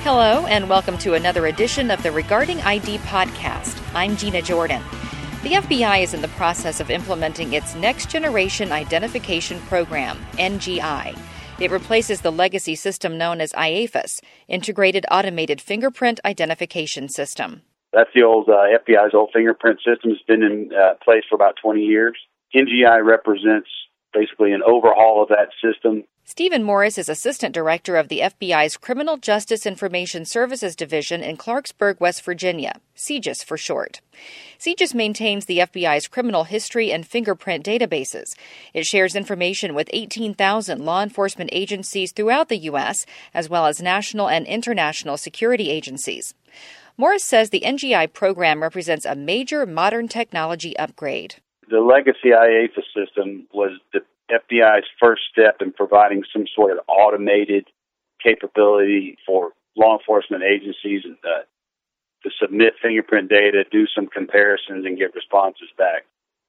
Hello, and welcome to another edition of the Regarding ID podcast. I'm Gina Jordan. The FBI is in the process of implementing its Next Generation Identification Program, NGI. It replaces the legacy system known as IAFIS, Integrated Automated Fingerprint Identification System. That's the old FBI's old fingerprint system. It's been in place for about 20 years. NGI represents basically an overhaul of that system. Stephen Morris is Assistant Director of the FBI's Criminal Justice Information Services Division in Clarksburg, West Virginia, CJIS for short. CJIS maintains the FBI's criminal history and fingerprint databases. It shares information with 18,000 law enforcement agencies throughout the U.S., as well as national and international security agencies. Morris says the NGI program represents a major modern technology upgrade. The legacy IAFIS system was the FBI's first step in providing some sort of automated capability for law enforcement agencies to submit fingerprint data, do some comparisons, and get responses back.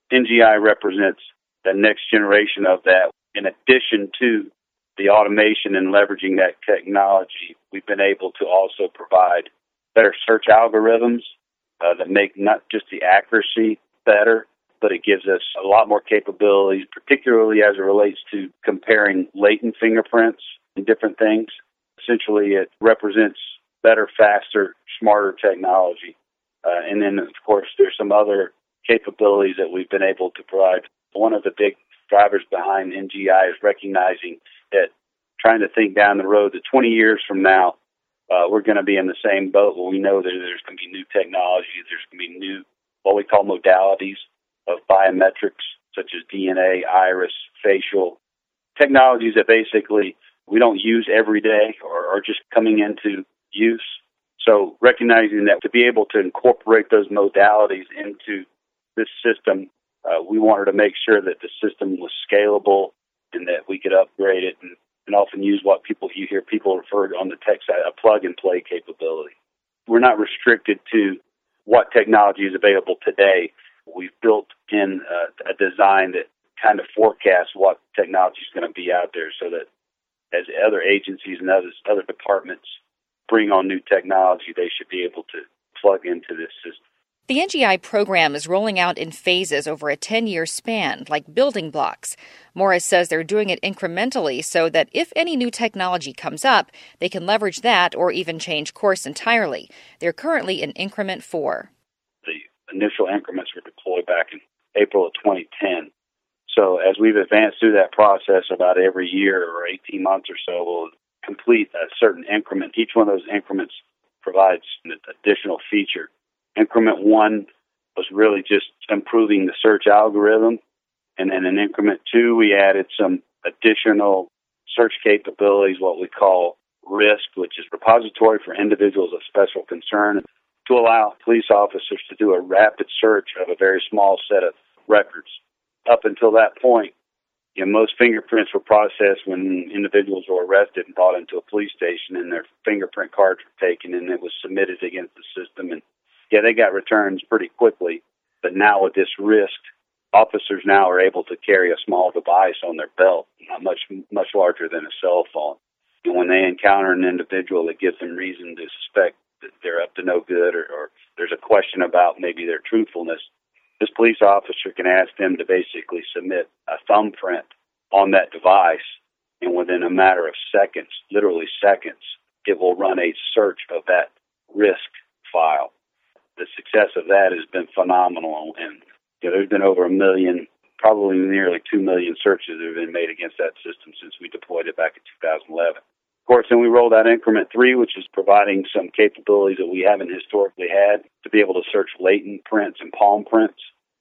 NGI represents the next generation of that. In addition to the automation and leveraging that technology, we've been able to also provide better search algorithms that make not just the accuracy better, but it gives us a lot more capabilities, particularly as it relates to comparing latent fingerprints and different things. Essentially, it represents better, faster, smarter technology. And then, of course, there's some other capabilities that we've been able to provide. One of the big drivers behind NGI is recognizing that trying to think down the road that 20 years from now, we're going to be in the same boat where we know that there's going to be new technology, there's going to be new, what we call modalities of biometrics, such as DNA, iris, facial, technologies that basically we don't use every day or are just coming into use. So recognizing that to be able to incorporate those modalities into this system, we wanted to make sure that the system was scalable and that we could upgrade it and often use what you hear people refer to on the tech side, a plug-and-play capability. We're not restricted to what technology is available today. We've built in a design that kind of forecasts what technology is going to be out there so that as other agencies and other departments bring on new technology, they should be able to plug into this system. The NGI program is rolling out in phases over a 10-year span, like building blocks. Morris says they're doing it incrementally so that if any new technology comes up, they can leverage that or even change course entirely. They're currently in increment 4. The initial increments were deployed back in April of 2010. So as we've advanced through that process, about every year or 18 months or so, we'll complete a certain increment. Each one of those increments provides an additional feature. Increment 1 was really just improving the search algorithm. And then in increment 2, we added some additional search capabilities, what we call RISC, which is Repository for Individuals of Special Concern, to allow police officers to do a rapid search of a very small set of records. Up until that point, most fingerprints were processed when individuals were arrested and brought into a police station and their fingerprint cards were taken and it was submitted against the system. And they got returns pretty quickly. But now with this RISC, officers now are able to carry a small device on their belt, not much larger than a cell phone. And when they encounter an individual that gives them reason to suspect that they're up to no good or there's a question about maybe their truthfulness, this police officer can ask them to basically submit a thumbprint on that device, and within a matter of seconds, literally seconds, it will run a search of that RISC file. The success of that has been phenomenal, and there's been over 1 million, probably nearly 2 million searches that have been made against that system since we deployed it back in 2011. Of course, then we rolled out increment 3, which is providing some capabilities that we haven't historically had to be able to search latent prints and palm prints.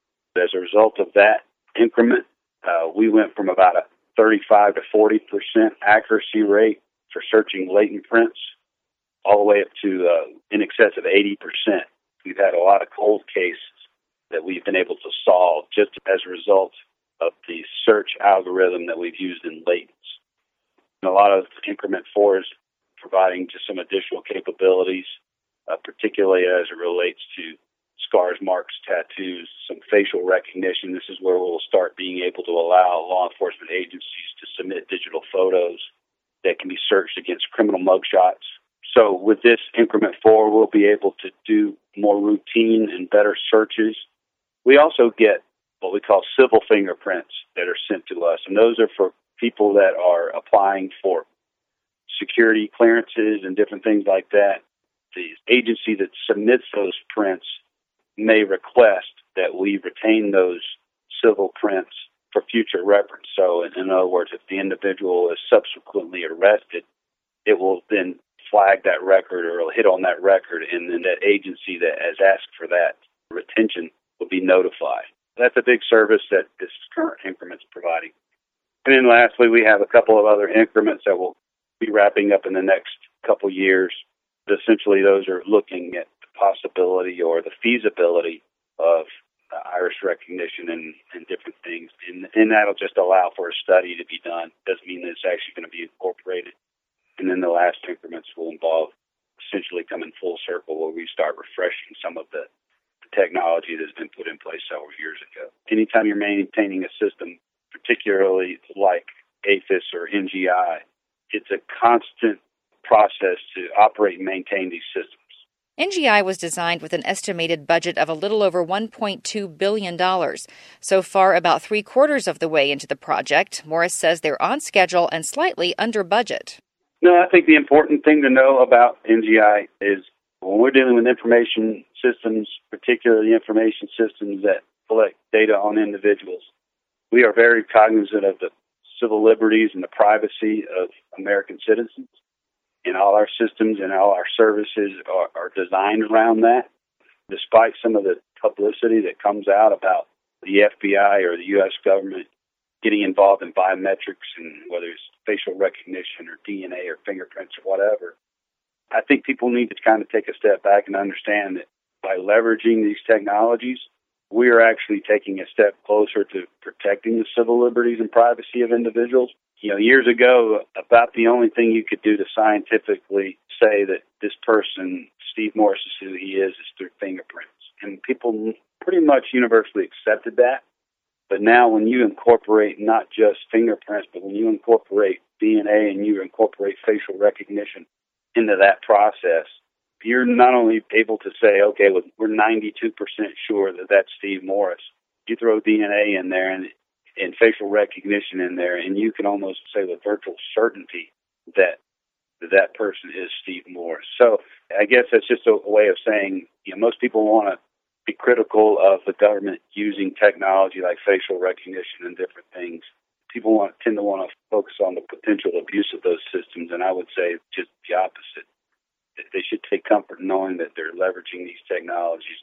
As a result of that increment, we went from about a 35 to 40% accuracy rate for searching latent prints all the way up to in excess of 80%. We've had a lot of cold cases that we've been able to solve just as a result of the search algorithm that we've used in latents. And a lot of increment 4 is providing just some additional capabilities, particularly as it relates to scars, marks, tattoos, some facial recognition. This is where we'll start being able to allow law enforcement agencies to submit digital photos that can be searched against criminal mugshots. So with this increment 4, we'll be able to do more routine and better searches. We also get what we call civil fingerprints that are sent to us, and those are for people that are applying for security clearances and different things like that. The agency that submits those prints may request that we retain those civil prints for future reference. So in other words, if the individual is subsequently arrested, it will then flag that record or it'll hit on that record, and then that agency that has asked for that retention will be notified. That's a big service that this current increment's providing. And then lastly, we have a couple of other increments that will be wrapping up in the next couple years. Essentially, those are looking at the possibility or the feasibility of iris recognition and different things. And that'll just allow for a study to be done. Doesn't mean that it's actually going to be incorporated. And then the last increments will involve essentially coming full circle where we start refreshing some of the technology that's been put in place several years ago. Anytime you're maintaining a system, particularly like APHIS or NGI, it's a constant process to operate and maintain these systems. NGI was designed with an estimated budget of a little over $1.2 billion. So far, about 3/4 of the way into the project, Morris says they're on schedule and slightly under budget. No, I think the important thing to know about NGI is when we're dealing with information systems, particularly information systems that collect data on individuals, we are very cognizant of the civil liberties and the privacy of American citizens. And all our systems and all our services are designed around that. Despite some of the publicity that comes out about the FBI or the U.S. government getting involved in biometrics, and whether it's facial recognition or DNA or fingerprints or whatever, I think people need to kind of take a step back and understand that by leveraging these technologies, we are actually taking a step closer to protecting the civil liberties and privacy of individuals. You know, years ago, about the only thing you could do to scientifically say that this person, Steve Morris, is who he is through fingerprints. And people pretty much universally accepted that. But now when you incorporate not just fingerprints, but when you incorporate DNA and you incorporate facial recognition into that process, you're not only able to say, okay, well, we're 92% sure that that's Steve Morris. You throw DNA in there and facial recognition in there, and you can almost say with virtual certainty that that person is Steve Morris. So I guess that's just a way of saying, you know, most people want to be critical of the government using technology like facial recognition and different things. People tend to want to focus on the potential abuse of those systems, and I would say just the opposite. They should take comfort knowing that they're leveraging these technologies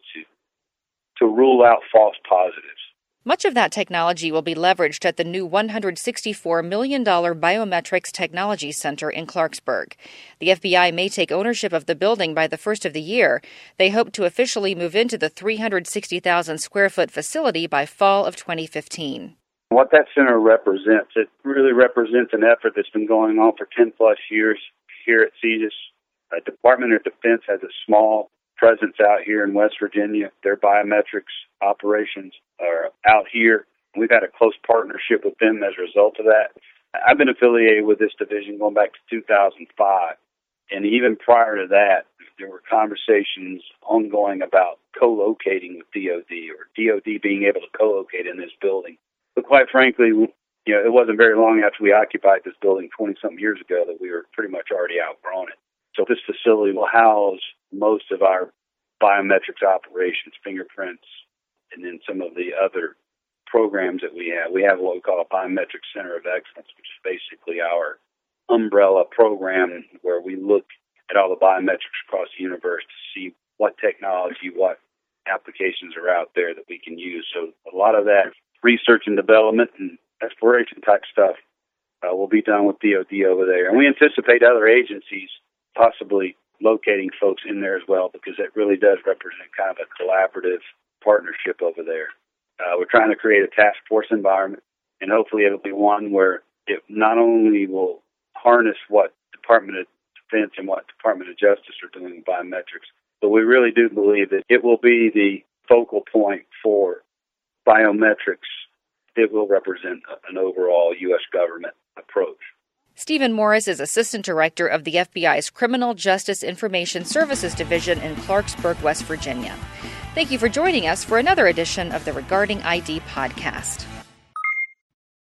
to rule out false positives. Much of that technology will be leveraged at the new $164 million Biometrics Technology Center in Clarksburg. The FBI may take ownership of the building by the first of the year. They hope to officially move into the 360,000 square foot facility by fall of 2015. What that center represents, it really represents an effort that's been going on for 10 plus years here at CJIS. The Department of Defense has a small presence out here in West Virginia. Their biometrics operations are out here. We've had a close partnership with them as a result of that. I've been affiliated with this division going back to 2005. And even prior to that, there were conversations ongoing about co-locating with DOD or DOD being able to co-locate in this building. But quite frankly, you know, it wasn't very long after we occupied this building 20-something years ago that we were pretty much already outgrown it. So this facility will house most of our biometrics operations, fingerprints, and then some of the other programs that we have. We have what we call a Biometrics Center of Excellence, which is basically our umbrella program where we look at all the biometrics across the universe to see what technology, what applications are out there that we can use. So a lot of that research and development and exploration type stuff will be done with DOD over there. And we anticipate other agencies possibly locating folks in there as well, because it really does represent kind of a collaborative partnership over there. We're trying to create a task force environment, and hopefully it'll be one where it not only will harness what Department of Defense and what Department of Justice are doing in biometrics, but we really do believe that it will be the focal point for biometrics. It will represent an overall U.S. government approach. Stephen Morris is Assistant Director of the FBI's Criminal Justice Information Services Division in Clarksburg, West Virginia. Thank you for joining us for another edition of the Regarding ID podcast.